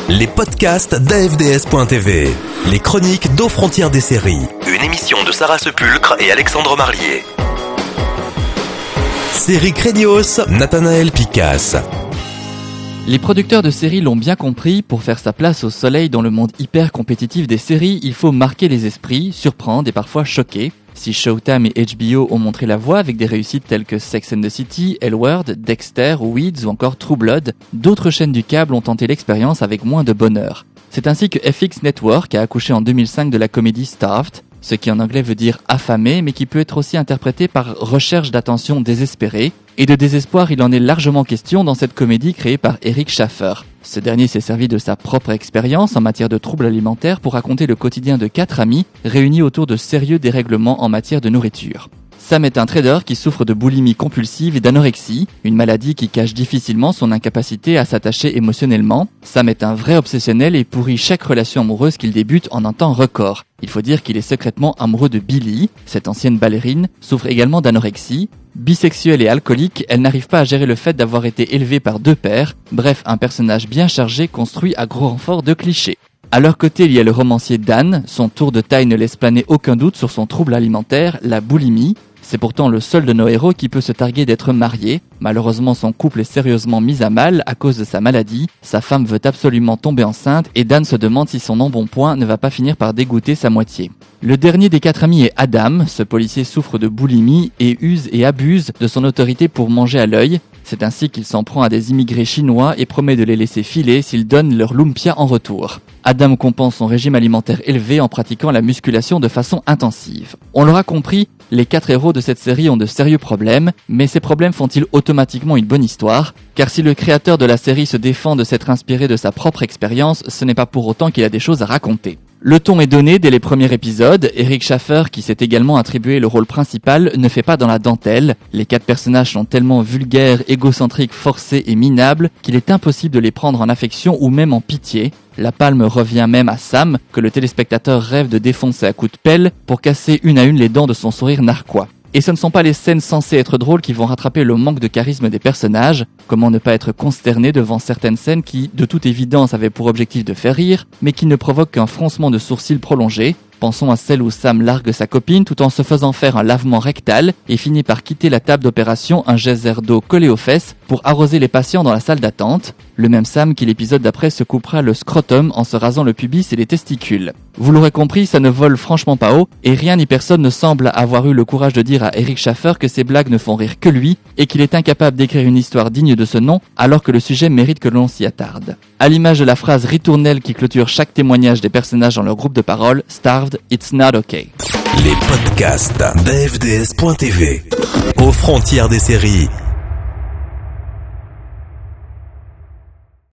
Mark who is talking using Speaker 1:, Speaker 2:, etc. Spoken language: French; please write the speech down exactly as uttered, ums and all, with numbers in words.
Speaker 1: les podcasts d'A F D S point T V, les chroniques d'Aux Frontières des séries, une émission de Sarah Sepulcre et Alexandre Marlier. Série Crédios, Nathanaël Picasse.
Speaker 2: Les producteurs de séries l'ont bien compris, pour faire sa place au soleil dans le monde hyper compétitif des séries, il faut marquer les esprits, surprendre et parfois choquer. Si Showtime et H B O ont montré la voie avec des réussites telles que Sex and the City, L Word, Dexter, Weeds ou encore True Blood, d'autres chaînes du câble ont tenté l'expérience avec moins de bonheur. C'est ainsi que F X Network a accouché en deux mille cinq de la comédie Starved, ce qui en anglais veut dire affamé, mais qui peut être aussi interprété par recherche d'attention désespérée. Et de désespoir, il en est largement question dans cette comédie créée par Eric Schaffer. Ce dernier s'est servi de sa propre expérience en matière de troubles alimentaires pour raconter le quotidien de quatre amis réunis autour de sérieux dérèglements en matière de nourriture. Sam est un trader qui souffre de boulimie compulsive et d'anorexie, une maladie qui cache difficilement son incapacité à s'attacher émotionnellement. Sam est un vrai obsessionnel et pourrit chaque relation amoureuse qu'il débute en un temps record. Il faut dire qu'il est secrètement amoureux de Billy, cette ancienne ballerine, souffre également d'anorexie. Bisexuelle et alcoolique, elle n'arrive pas à gérer le fait d'avoir été élevée par deux pères, bref, un personnage bien chargé construit à gros renforts de clichés. À leur côté, il y a le romancier Dan, son tour de taille ne laisse planer aucun doute sur son trouble alimentaire, la boulimie. C'est pourtant le seul de nos héros qui peut se targuer d'être marié. Malheureusement, son couple est sérieusement mis à mal à cause de sa maladie. Sa femme veut absolument tomber enceinte et Dan se demande si son embonpoint ne va pas finir par dégoûter sa moitié. Le dernier des quatre amis est Adam. Ce policier souffre de boulimie et use et abuse de son autorité pour manger à l'œil. C'est ainsi qu'il s'en prend à des immigrés chinois et promet de les laisser filer s'ils donnent leur lumpia en retour. Adam compense son régime alimentaire élevé en pratiquant la musculation de façon intensive. On l'aura compris, les quatre héros de cette série ont de sérieux problèmes, mais ces problèmes font-ils automatiquement une bonne histoire ? Car si le créateur de la série se défend de s'être inspiré de sa propre expérience, ce n'est pas pour autant qu'il a des choses à raconter. Le ton est donné dès les premiers épisodes. Eric Schaffer, qui s'est également attribué le rôle principal, ne fait pas dans la dentelle. Les quatre personnages sont tellement vulgaires, égocentriques, forcés et minables qu'il est impossible de les prendre en affection ou même en pitié. La palme revient même à Sam, que le téléspectateur rêve de défoncer à coups de pelle pour casser une à une les dents de son sourire narquois. Et ce ne sont pas les scènes censées être drôles qui vont rattraper le manque de charisme des personnages. Comment ne pas être consterné devant certaines scènes qui, de toute évidence, avaient pour objectif de faire rire, mais qui ne provoquent qu'un froncement de sourcils prolongé. Pensons à celle où Sam largue sa copine tout en se faisant faire un lavement rectal et finit par quitter la table d'opération, un geyser d'eau collé aux fesses pour arroser les patients dans la salle d'attente. Le même Sam qui l'épisode d'après se coupera le scrotum en se rasant le pubis et les testicules. Vous l'aurez compris, ça ne vole franchement pas haut et rien ni personne ne semble avoir eu le courage de dire à Eric Schaffer que ses blagues ne font rire que lui et qu'il est incapable d'écrire une histoire digne de ce nom alors que le sujet mérite que l'on s'y attarde. À l'image de la phrase ritournelle qui clôture chaque témoignage des personnages dans leur groupe de parole, Starved, it's not okay.
Speaker 1: Les podcasts d'A F D S point T V, Aux Frontières des séries.